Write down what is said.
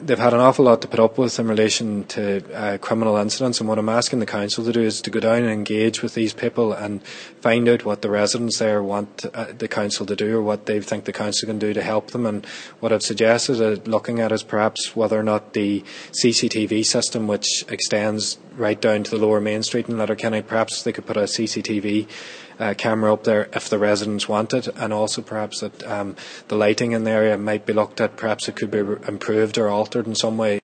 they've had an awful lot to put up with in relation to criminal incidents, and what I'm asking the council to do is to go down and engage with these people and find out what the residents there want the council to do, or what they think the council can do to help them. And what I've suggested looking at is perhaps whether or not the CCTV system, which extends right down to the lower Main Street in Letterkenny, perhaps they could put a CCTV camera up there if the residents want it, and also perhaps that the lighting in the area might be looked at. Perhaps it could be improved or altered in some way.